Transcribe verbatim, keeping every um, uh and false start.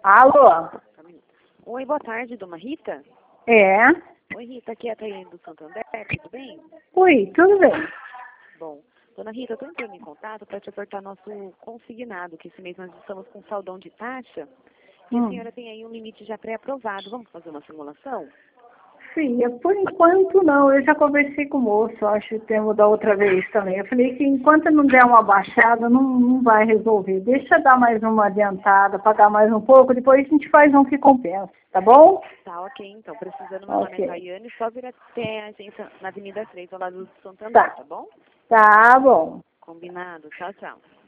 Alô? Oi, boa tarde, dona Rita. É? Oi, Rita, aqui é a Taiane do Santander, tudo bem? Oi, tudo bem? Bom, dona Rita, eu estou entrando em contato para te apertar nosso consignado, que esse mês nós estamos com saldão de taxa e a Hum. senhora tem aí um limite já pré-aprovado. Vamos fazer uma simulação? Filha, por enquanto não. Eu já conversei com o moço, acho, o termo da outra vez também. Eu falei que enquanto não der uma baixada, não, não vai resolver. Deixa dar mais uma adiantada, pagar mais um pouco, depois a gente faz um que compensa, tá bom? Tá, ok, então. Precisando, meu nome é Ok. Taiane, só vir até a agência na Avenida três, ao lado do Santander, Tá. tá bom? Tá bom. Combinado. Tchau, tchau.